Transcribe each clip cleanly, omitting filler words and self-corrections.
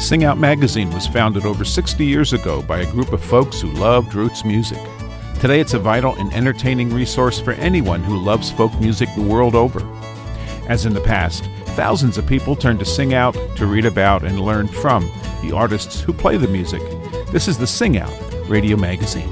Sing Out magazine was founded over 60 years ago by a group of folks who loved roots music. Today it's a vital and entertaining resource for anyone who loves folk music the world over. As in the past, thousands of people turn to Sing Out to read about and learn from the artists who play the music. This is the Sing Out Radio Magazine.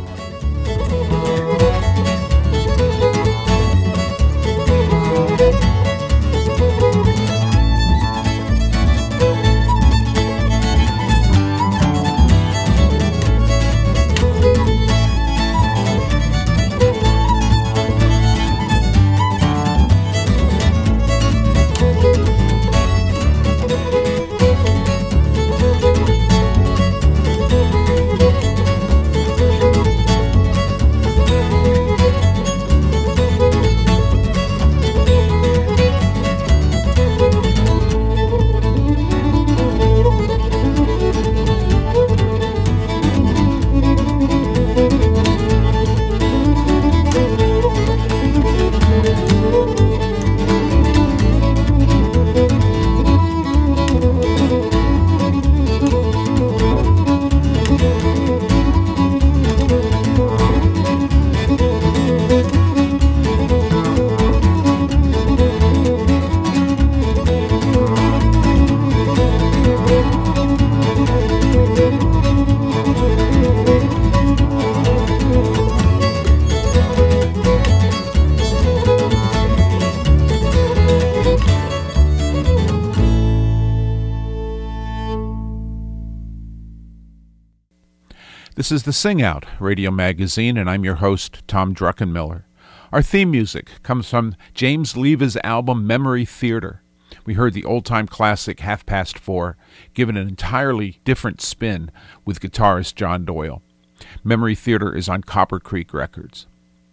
This is the Sing Out Radio Magazine, and I'm your host, Tom Druckenmiller. Our theme music comes from James Leva's album Memory Theater. We heard the old-time classic Half Past Four, given an entirely different spin with guitarist John Doyle. Memory Theater is on Copper Creek Records.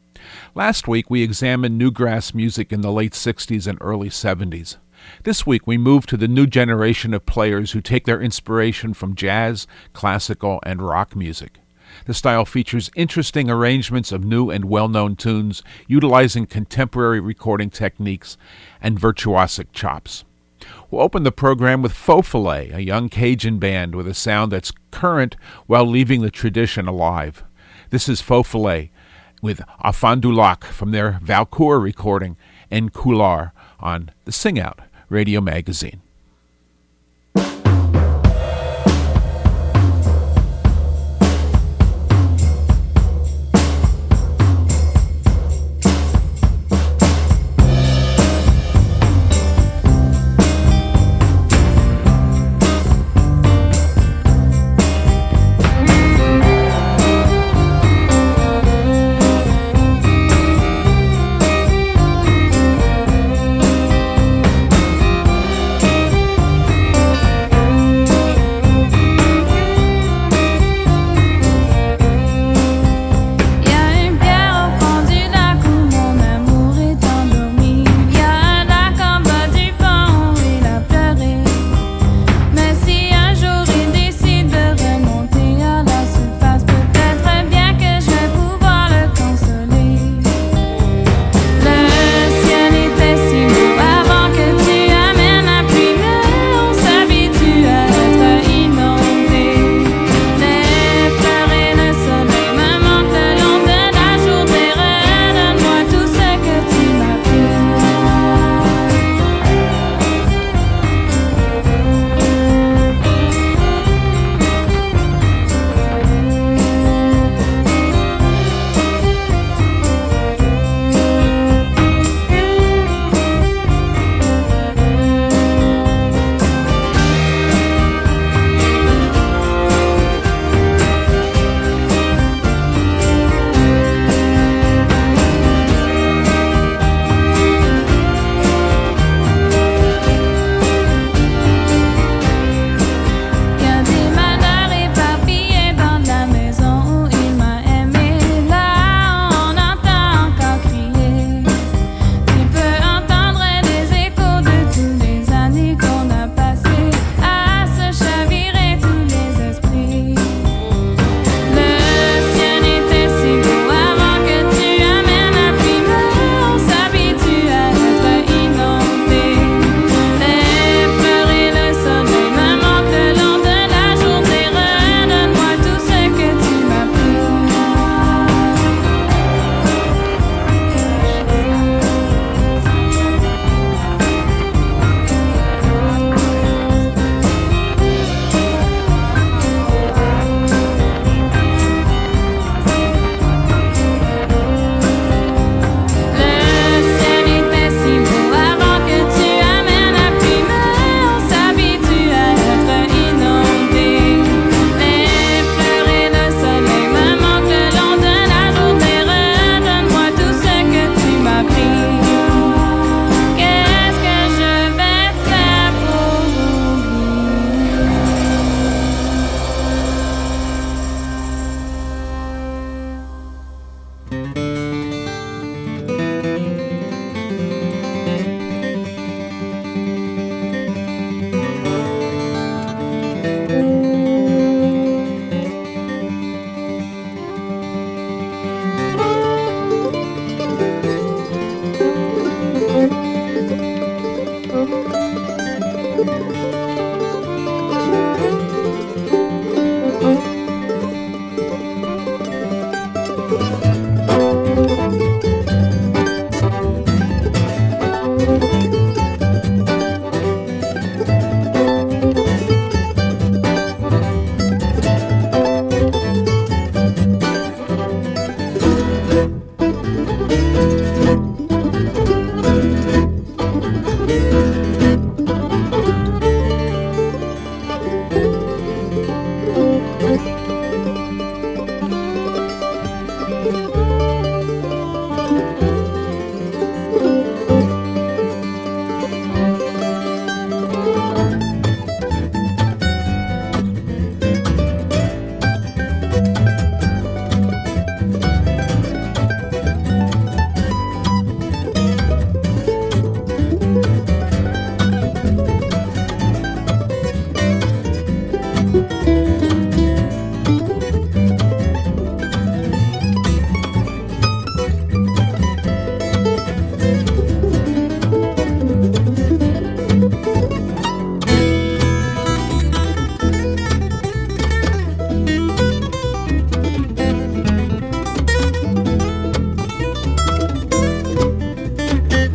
Last week, we examined newgrass music in the late 60s and early 70s. This week, we move to the new generation of players who take their inspiration from jazz, classical, and rock music. The style features interesting arrangements of new and well-known tunes, utilizing contemporary recording techniques and virtuosic chops. We'll open the program with Faux Filet, a young Cajun band with a sound that's current while leaving the tradition alive. This is Faux Filet with Afan du Lac from their Valcourt recording En Couleur on the Sing Out Radio Magazine.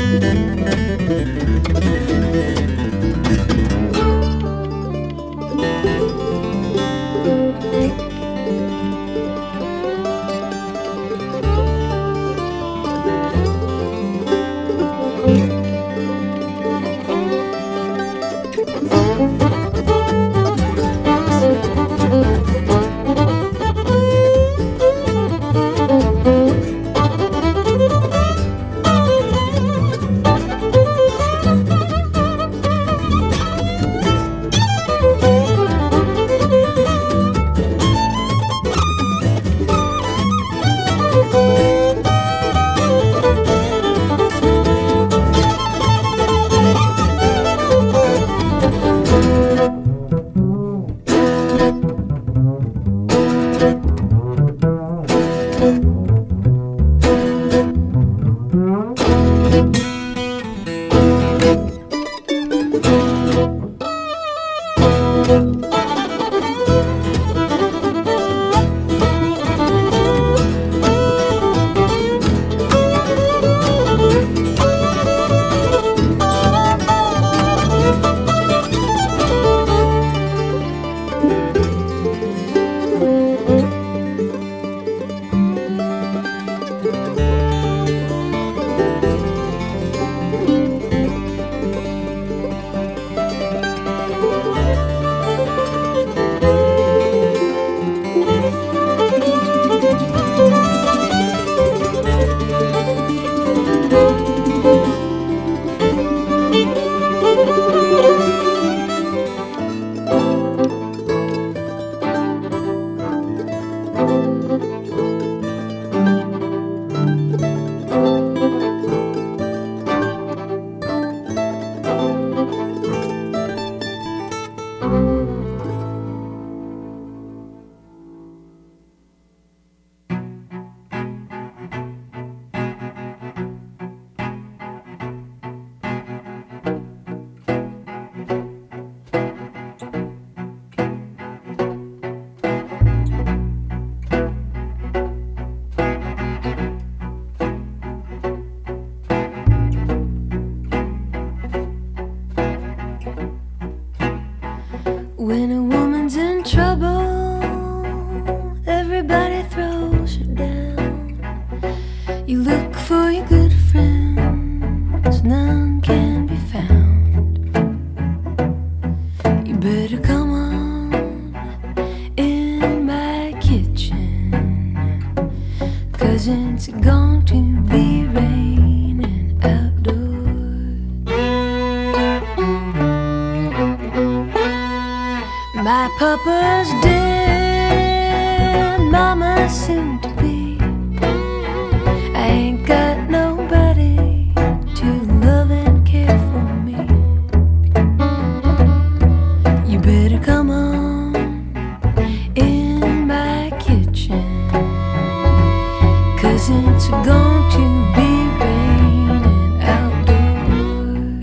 When a woman's in trouble, everybody throws her down. You look for your good friends, none can be found. You better come on in my kitchen, 'cause it's going to be raining outdoors. My papa's dead, mama's soon to be. I ain't got nobody to love and care for me. You better come on in my kitchen, 'cause it's going to be raining outdoors.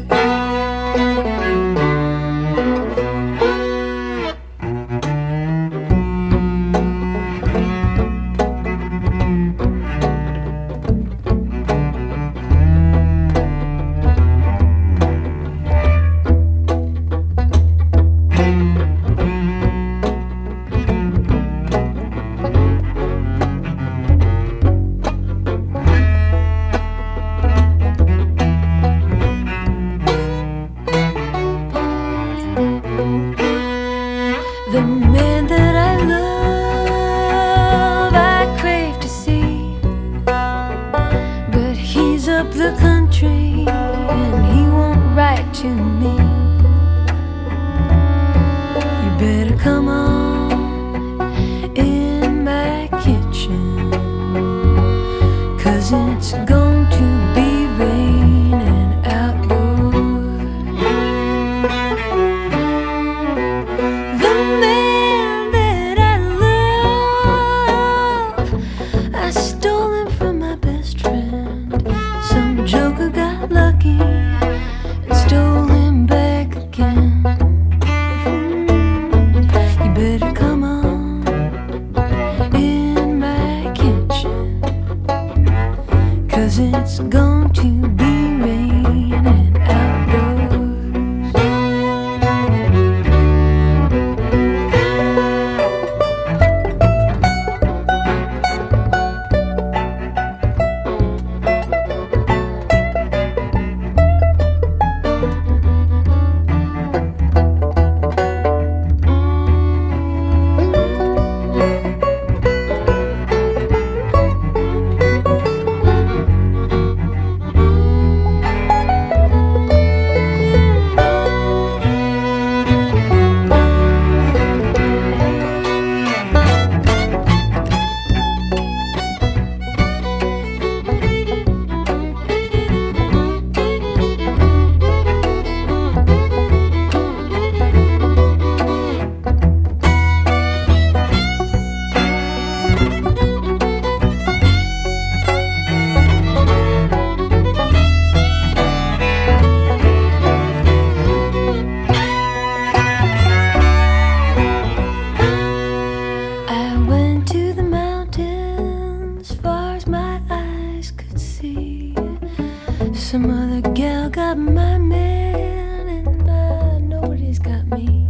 gal got my man and nobody's got me.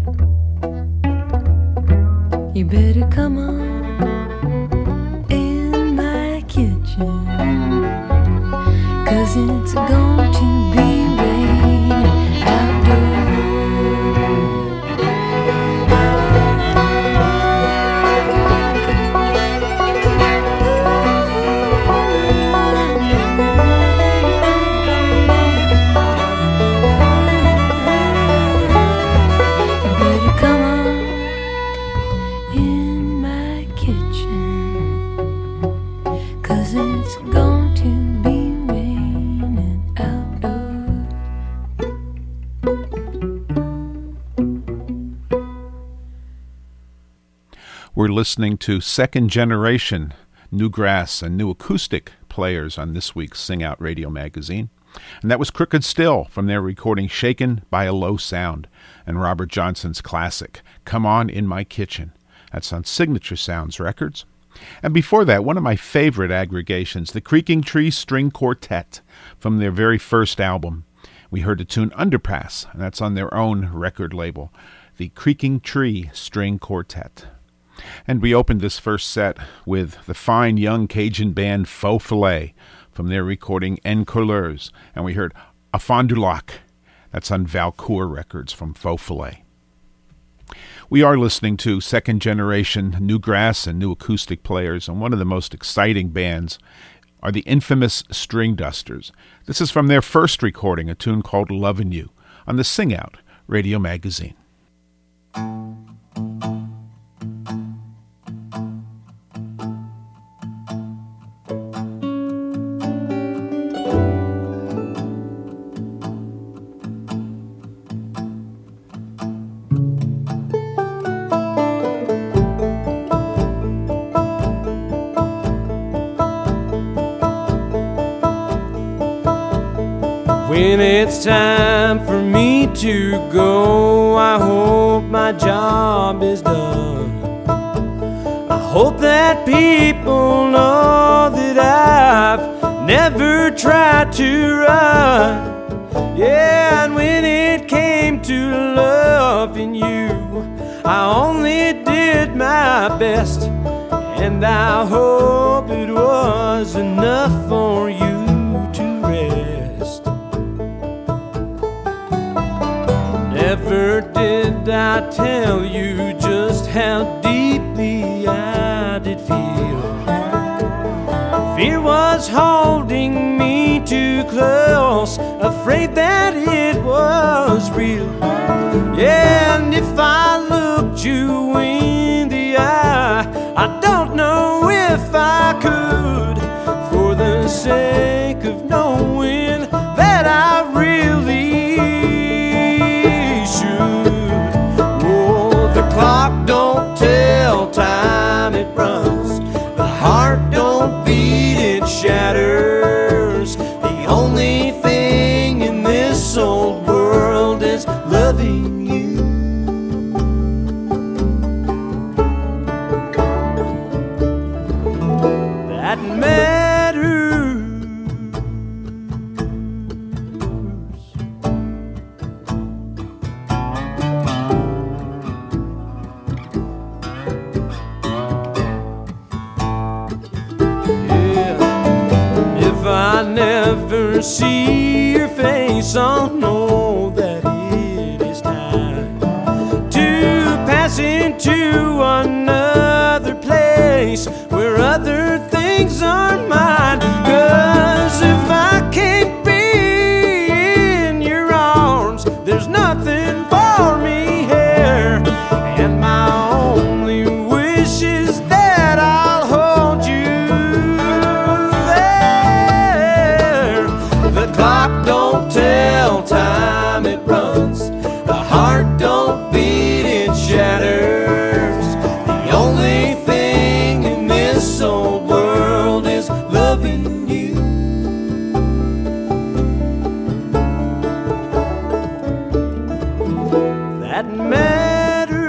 You better come on in my kitchen, 'cause it's going to be raining outdoors. We're listening to second generation new grass and new acoustic players on this week's Sing Out Radio Magazine. And that was Crooked Still from their recording Shaken by a Low Sound and Robert Johnson's classic Come On in My Kitchen. That's on Signature Sounds Records. And before that, one of my favorite aggregations, the Creaking Tree String Quartet from their very first album. We heard the tune Underpass, and that's on their own record label, the Creaking Tree String Quartet. And we opened this first set with the fine young Cajun band Faux Filet from their recording En Couleurs, and we heard A Fond du Lac. That's on Valcourt Records from Faux Filet. We are listening to second generation new grass and new acoustic players, and one of the most exciting bands are the infamous String Dusters. This is from their first recording, a tune called Lovin' You, on the Sing Out Radio Magazine. When it's time for me to go, I hope my job is done. I hope that people know that I've never tried to run. Yeah, and when it came to loving you, I only did my best, and I hope it was enough for you to rest. Never did I tell you just how deeply I did feel. Fear was holding me too close, afraid that it was real. Yeah, and if I looked you in the eye, I don't know if I could, for the sake of knowing that I really clock don't tell time, it runs. The heart don't beat, it shatters. The only thing in this old world is loving you. That matters. I never see your face, I'll know that it is time to pass into another place where other things are mine. 'Cause if I can't be in your arms, there's nothing for me here, and my only wish is that I'll hold you. The clock don't tell time, it runs. The heart don't beat, it shatters. The only thing in this old world is loving you. That matters.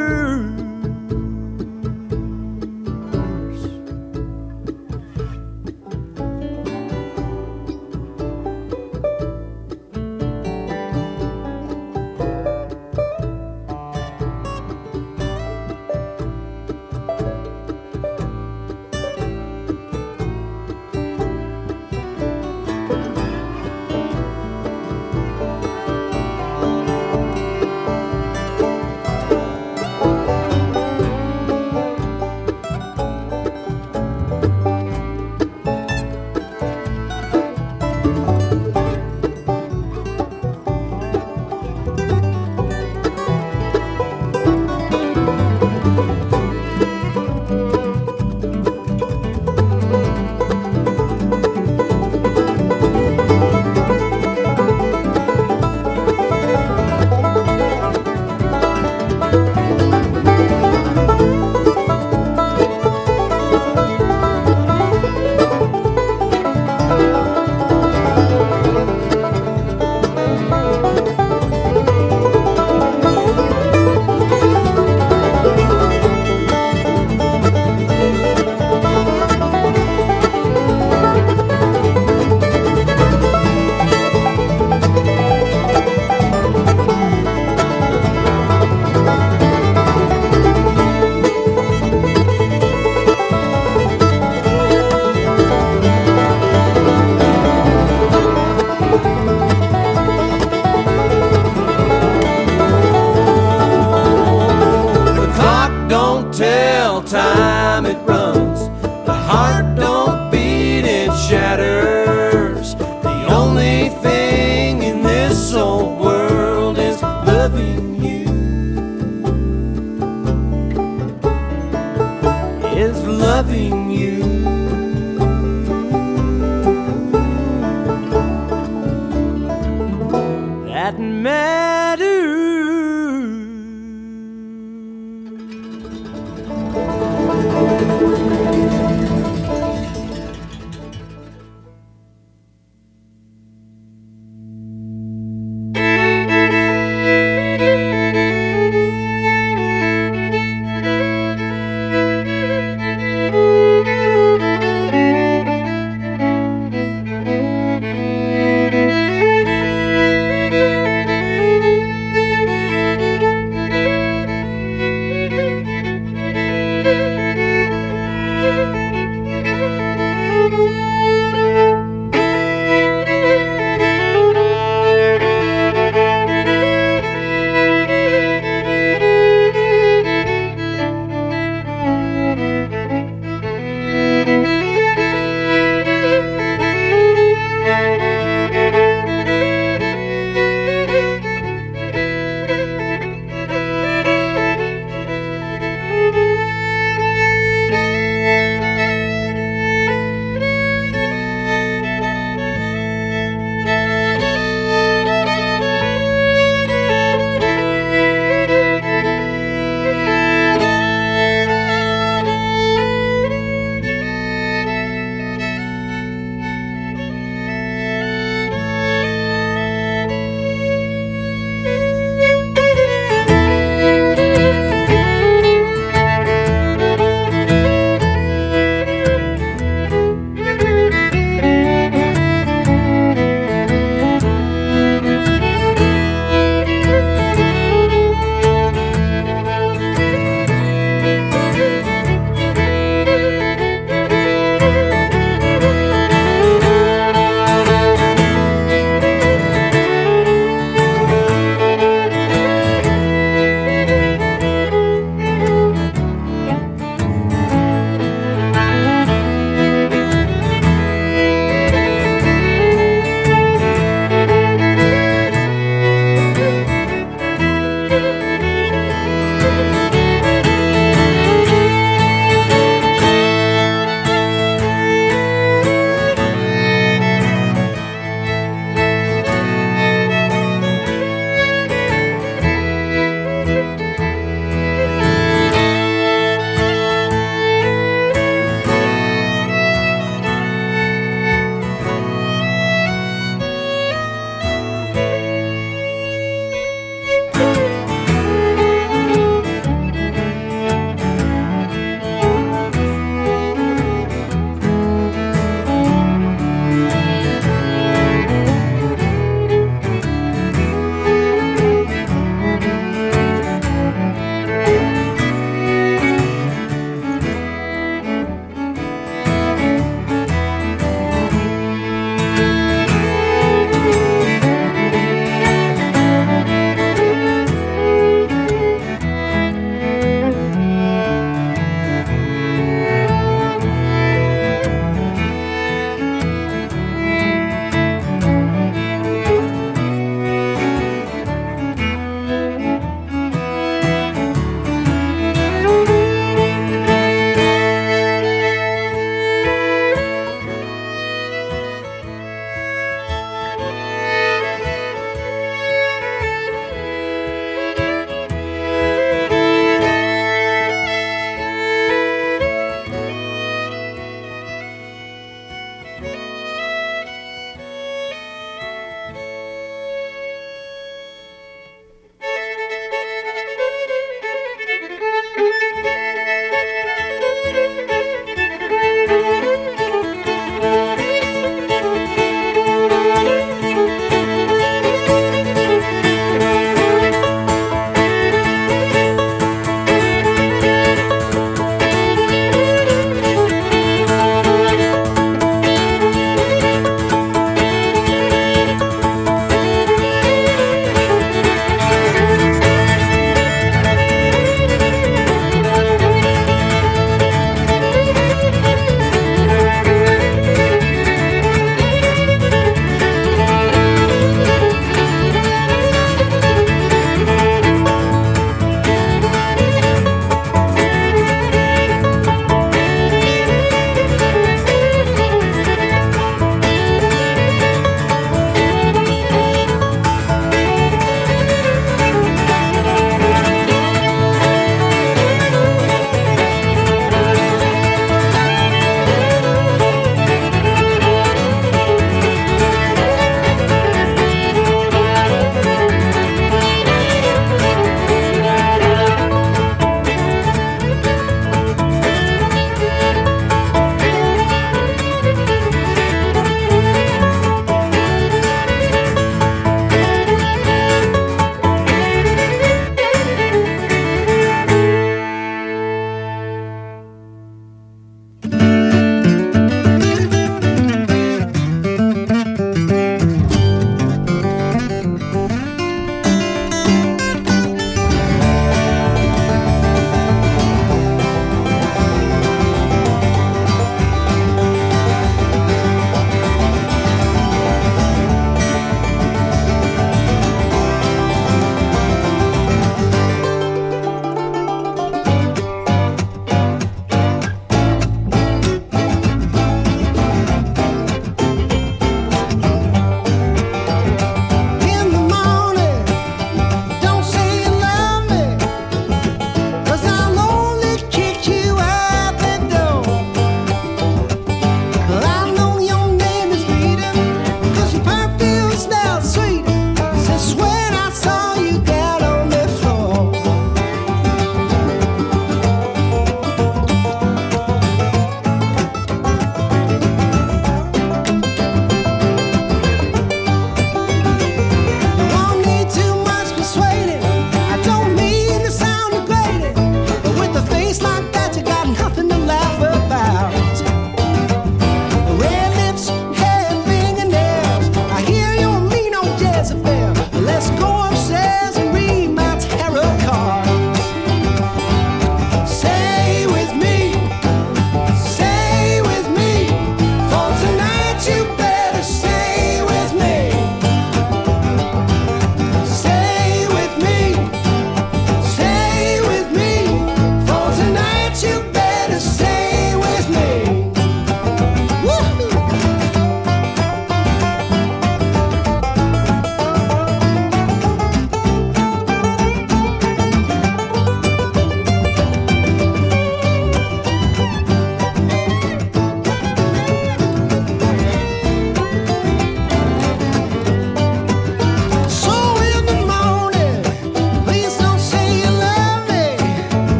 that matters.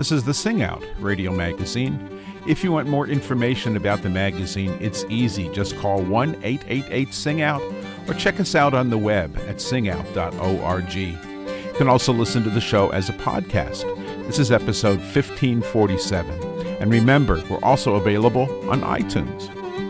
This is the Sing Out Radio Magazine. If you want more information about the magazine, it's easy. Just call 1-888-SING-OUT or check us out on the web at singout.org. You can also listen to the show as a podcast. This is episode 1547. And remember, we're also available on iTunes.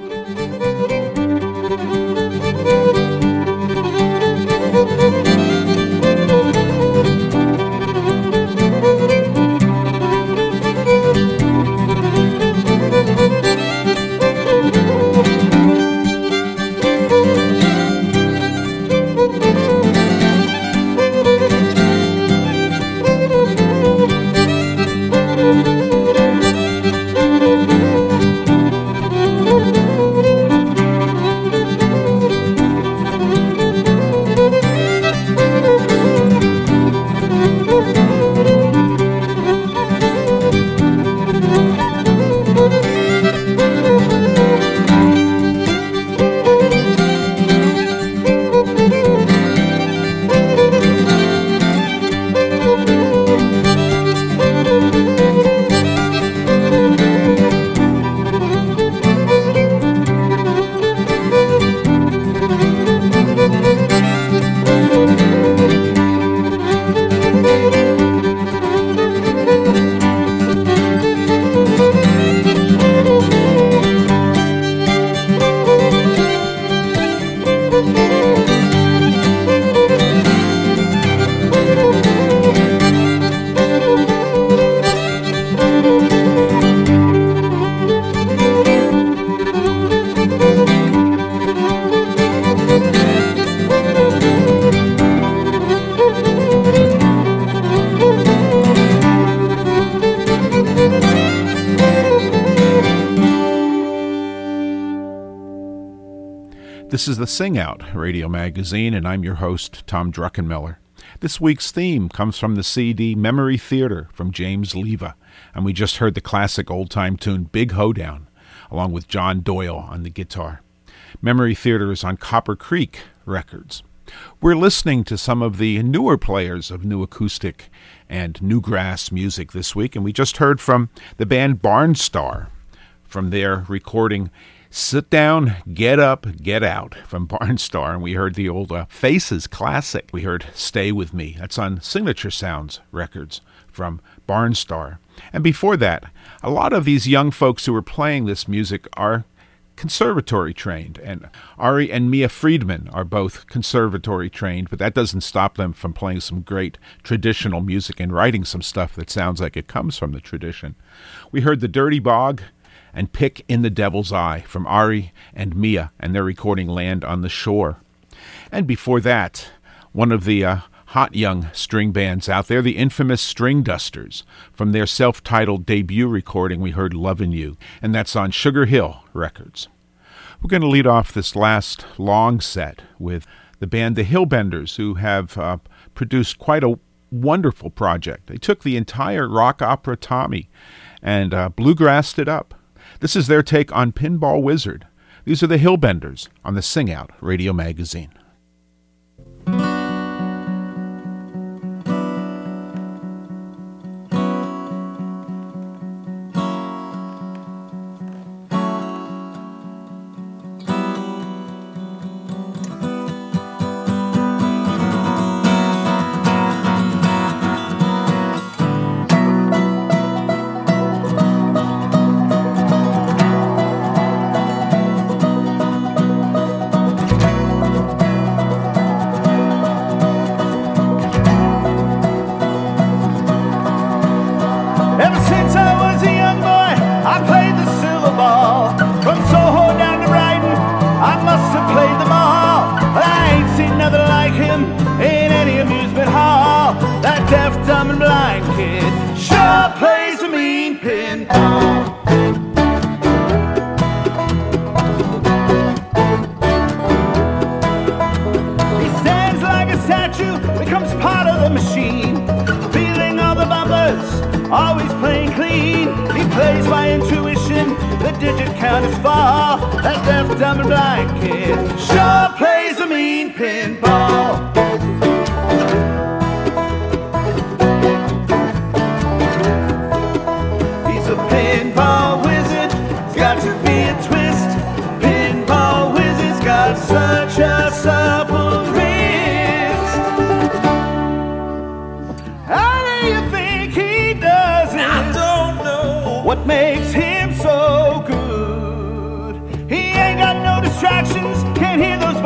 This is the Sing Out Radio Magazine, and I'm your host, Tom Druckenmiller. This week's theme comes from the CD Memory Theater from James Leva, and we just heard the classic old-time tune Big Hoedown, along with John Doyle on the guitar. Memory Theater is on Copper Creek Records. We're listening to some of the newer players of new acoustic and newgrass music this week, and we just heard from the band Barnstar from their recording Sit Down, Get Up, Get Out from Barnstar, and we heard the old Faces classic. We heard Stay With Me. That's on Signature Sounds Records from Barnstar. And before that, a lot of these young folks who are playing this music are conservatory trained, and Ari and Mia Friedman are both conservatory trained, but that doesn't stop them from playing some great traditional music and writing some stuff that sounds like it comes from the tradition. We heard The Dirty Bog and Pick in the Devil's Eye from Ari and Mia, and their recording Land on the Shore. And before that, one of the hot young string bands out there, the infamous String Dusters. From their self-titled debut recording, we heard Lovin' You, and that's on Sugar Hill Records. We're going to lead off this last long set with the band The Hillbenders, who have produced quite a wonderful project. They took the entire rock opera Tommy and bluegrassed it up. This is their take on Pinball Wizard. These are the Hillbenders on the Sing Out Radio Magazine.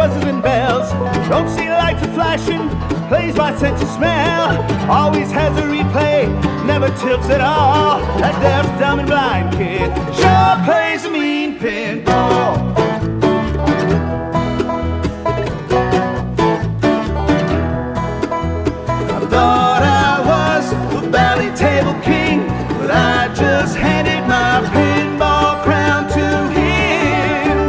buzzes and bells. Don't see lights are flashing, plays my sense of smell. Always has a replay, never tilts at all. That deaf, dumb and blind kid sure plays a mean pinball. Thought I was the Valley Table King, but I just handed my pinball crown to him.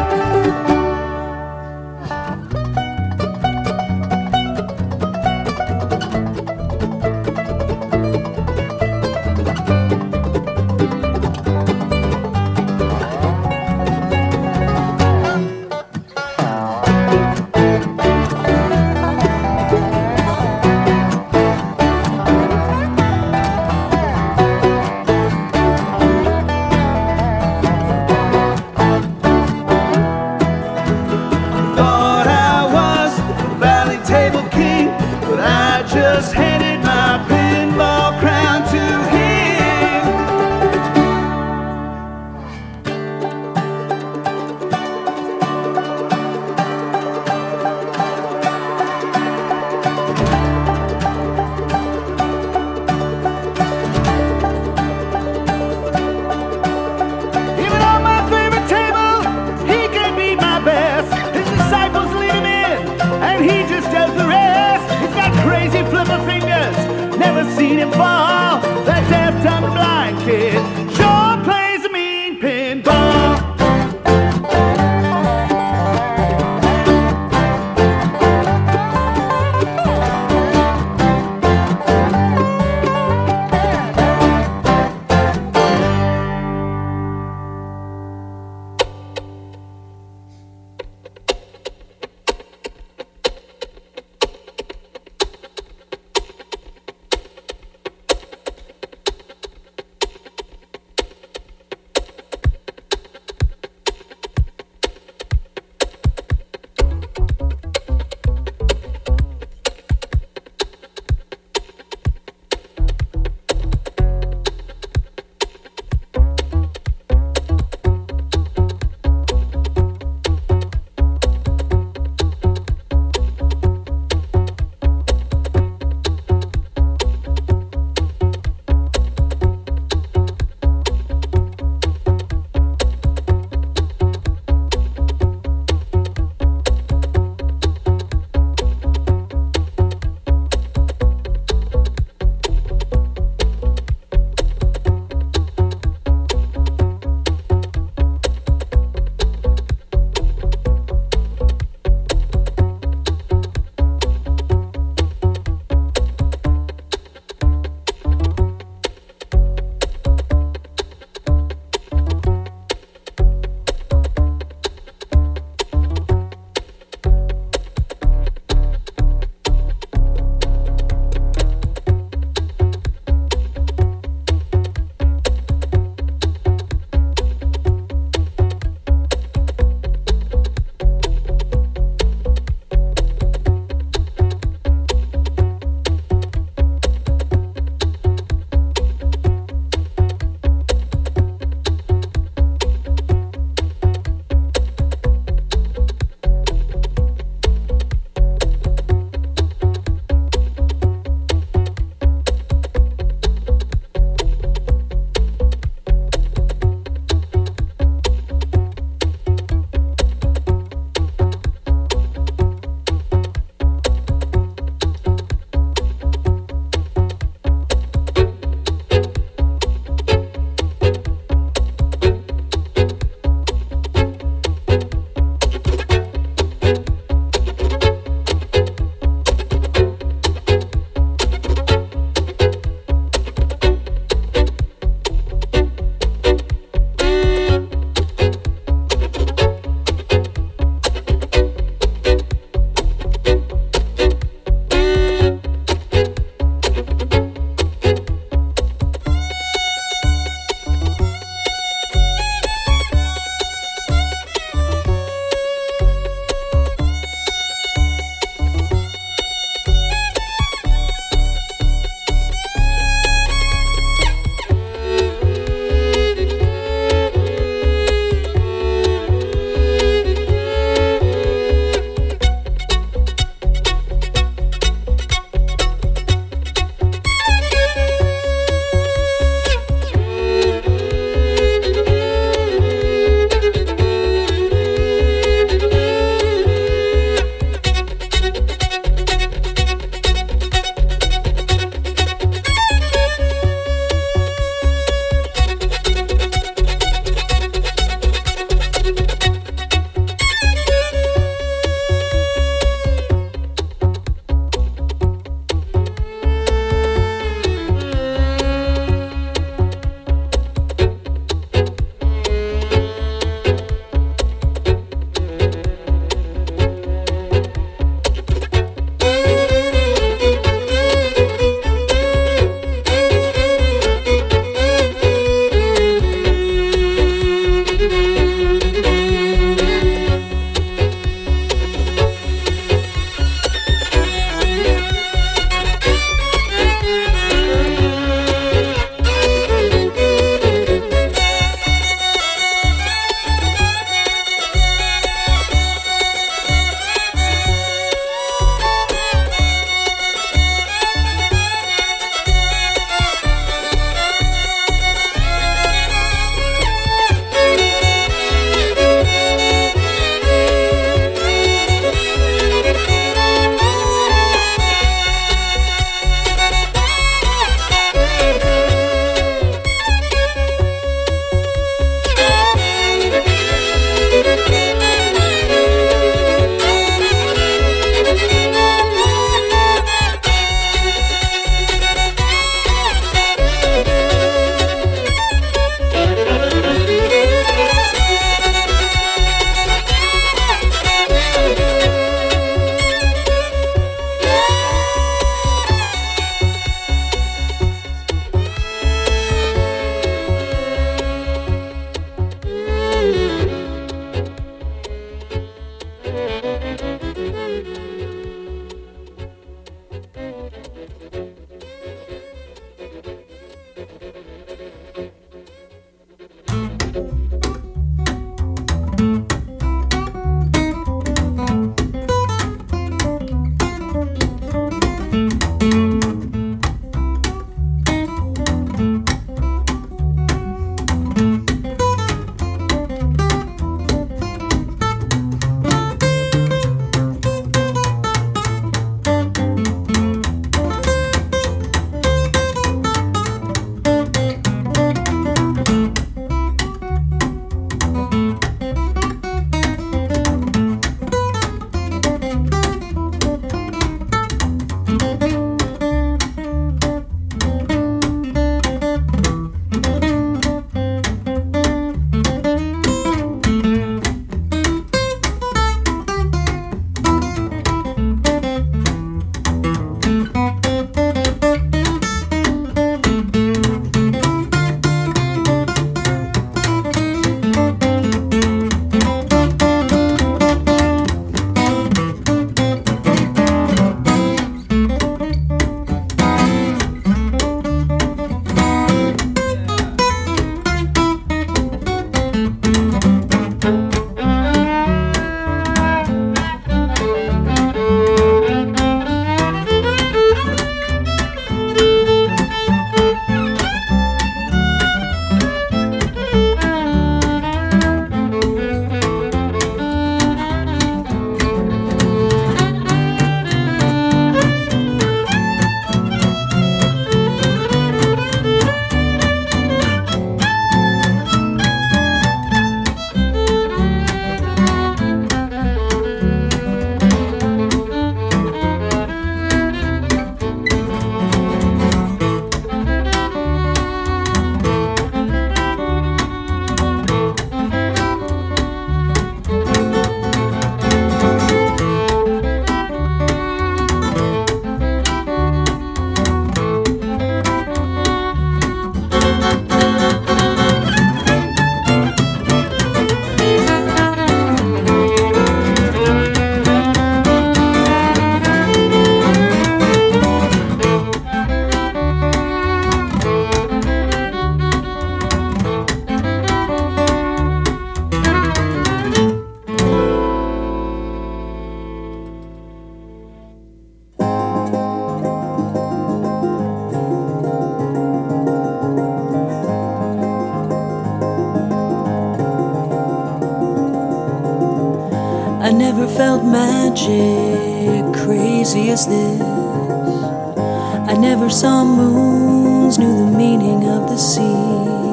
I never felt magic crazy as this. I never saw moons, knew the meaning of the sea.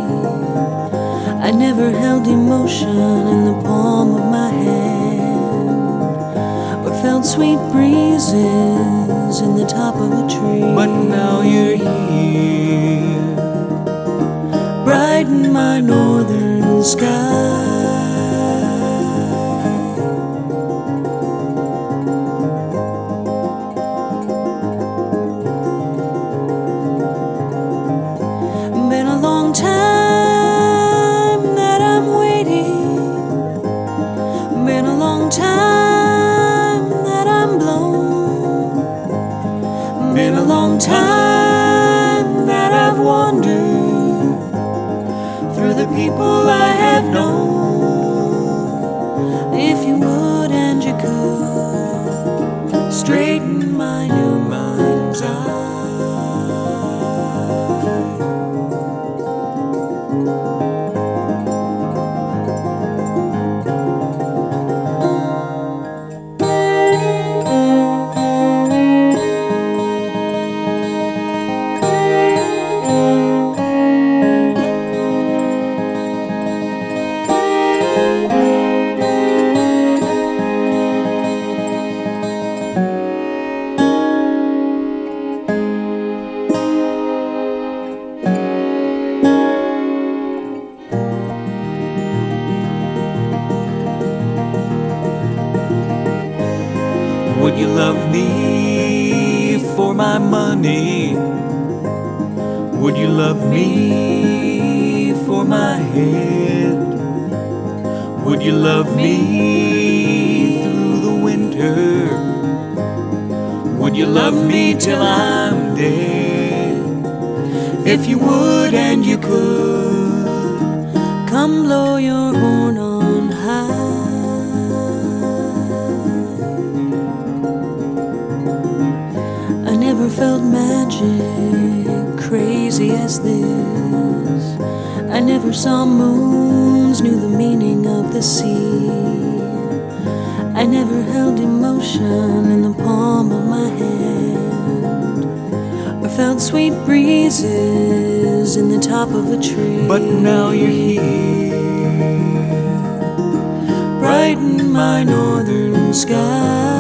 I never held emotion in the palm of my hand, or felt sweet breezes in the top of a tree. But now you're here, brighten my northern sky. Been a long time that I'm waiting, been a long time that I'm blown, been a long time that I've wandered through the people I have known. If you would and you could straighten my new mind's eye. would you love me for my money? Would you love me for my head? Would you love me through the winter? Would you love me till I'm dead? If you would and you could, come blow your horn on high. I never felt magic crazy as this. I never saw moons, knew the meaning of the sea. I never held emotion in the palm of my hand, or felt sweet breezes in the top of a tree. but now you're here. Brighten my northern sky.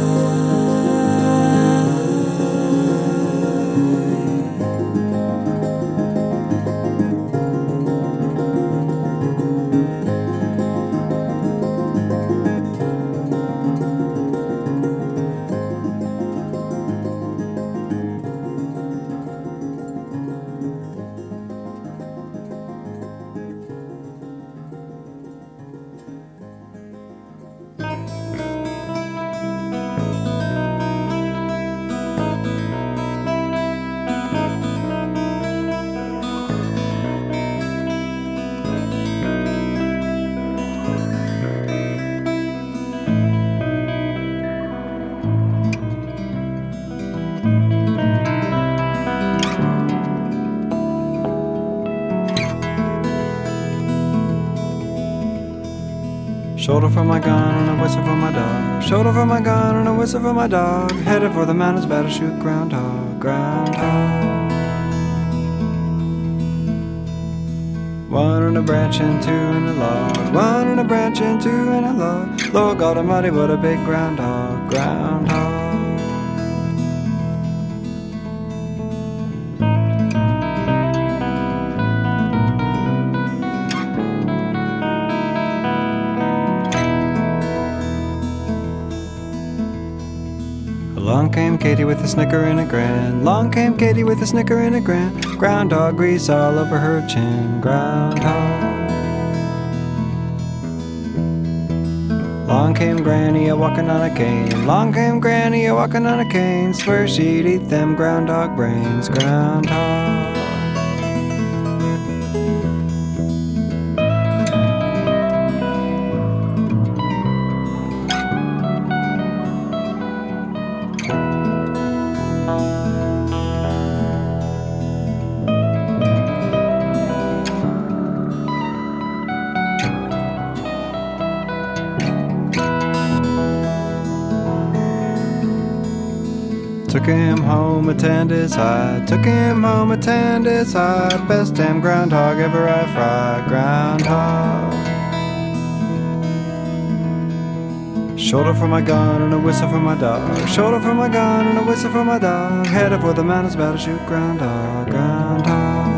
Shoulder for my gun and a whistle for my dog. Shoulder for my gun and a whistle for my dog. Headed for the mountains, better shoot groundhog, groundhog. One in a branch and two in a log. One in a branch and two in a log. Lord God Almighty, what a big groundhog, groundhog. Along came Katie with a snicker and a grin. Long came Katie with a snicker and a grin. Groundhog grease all over her chin. Groundhog. Long came Granny a walking on a cane. Long came Granny a walking on a cane. Swear she'd eat them groundhog brains. Groundhog. Took him home, attend his high. Took him home, attend his high. Best damn groundhog ever I fried. Groundhog. Shoulder for my gun and a whistle for my dog. Shoulder for my gun and a whistle for my dog. Headed for the mountains, about to shoot groundhog. Groundhog.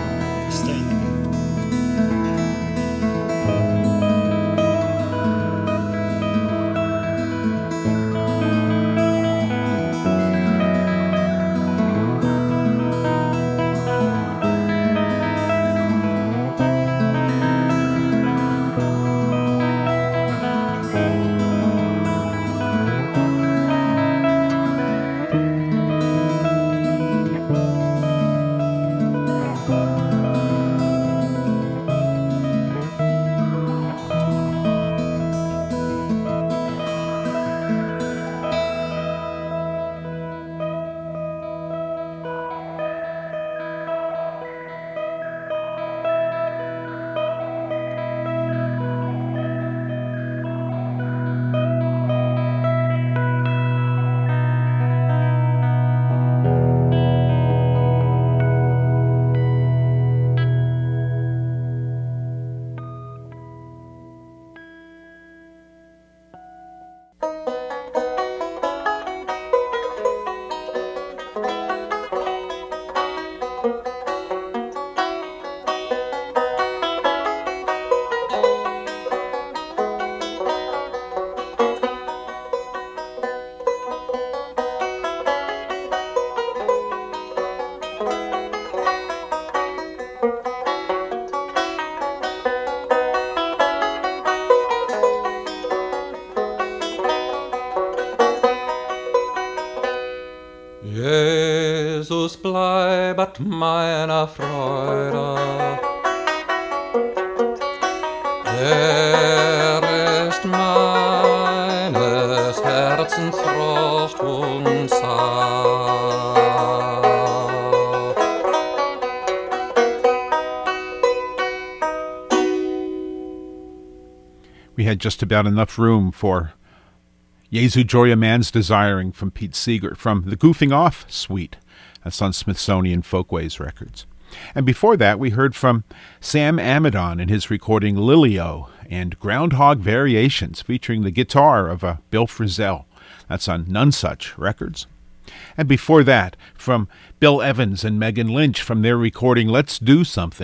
Jesus bleibt meiner Freude, ist meines Herzens Trost und Saft. We had just about enough room for Jesu Joy a Man's Desiring from Pete Seeger from the Goofing Off Suite. That's on Smithsonian Folkways Records. And before that, we heard from Sam Amidon in his recording Lilio and Groundhog Variations featuring the guitar of Bill Frisell. That's on Nonesuch Records. And before that, from Bill Evans and Megan Lynch from their recording Let's Do Something, ...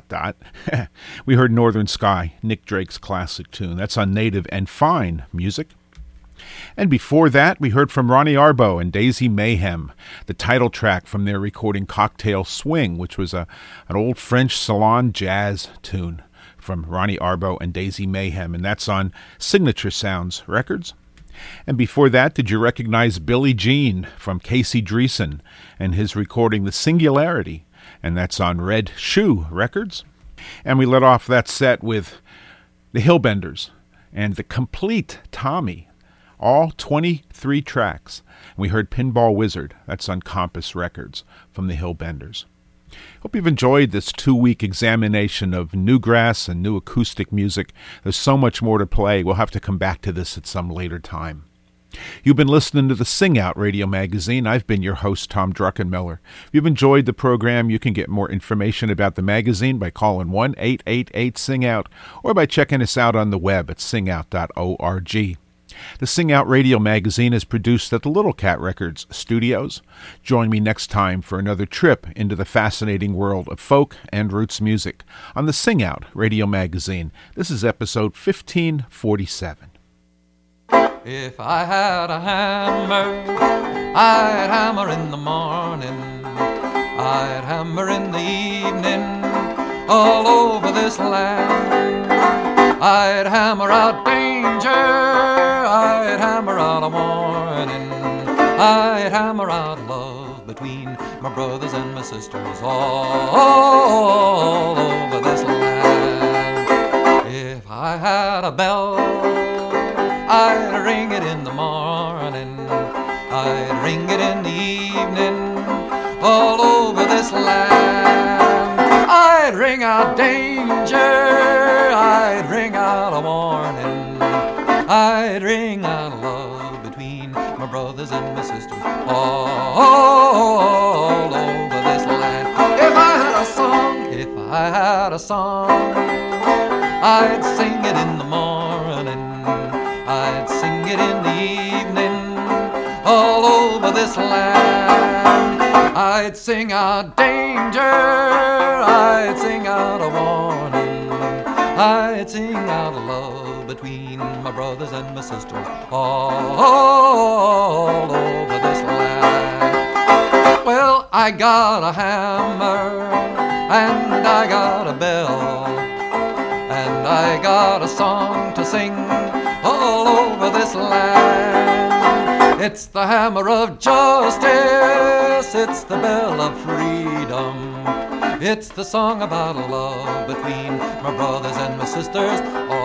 we heard Northern Sky, Nick Drake's classic tune. That's on Native and Fine Music. And before that, we heard from Ronnie Arbo and Daisy Mayhem, the title track from their recording Cocktail Swing, which was an old French salon jazz tune from Ronnie Arbo and Daisy Mayhem, and that's on Signature Sounds Records. And before that, did you recognize Billie Jean from Casey Dreesen and his recording The Singularity, and that's on Red Shoe Records. And we let off that set with the Hillbenders and the Complete Tommy, all 23 tracks. We heard Pinball Wizard, that's on Compass Records, from the Hillbenders. Hope you've enjoyed this 2-week examination of newgrass and new acoustic music. There's so much more to play. We'll have to come back to this at some later time. You've been listening to the Sing Out Radio Magazine. I've been your host, Tom Druckenmiller. If you've enjoyed the program, you can get more information about the magazine by calling 1-888-SING-OUT or by checking us out on the web at singout.org. The Sing Out Radio Magazine is produced at the Little Cat Records studios. Join me next time for another trip into the fascinating world of folk and roots music on the Sing Out Radio Magazine. This is episode 1547. If I had a hammer, I'd hammer in the morning, I'd hammer in the evening, all over this land. I'd hammer out danger, I'd hammer out a warning, I'd hammer out love between my brothers and my sisters all over this land. If I had a bell, I'd ring it in the morning, I'd ring it in the evening, all over this land. I'd ring out danger, I'd ring out a warning, I'd ring out love between my brothers and my sisters all over this land. If I had a song, I'd sing it in the morning, I'd sing it in the evening, all over this land. I'd sing out danger, I'd sing out a warning, I'd sing out love between my brothers and my sisters all over this land. Well, I got a hammer and I got a bell and I got a song to sing all over this land. It's the hammer of justice, it's the bell of freedom, it's the song about love between my brothers and my sisters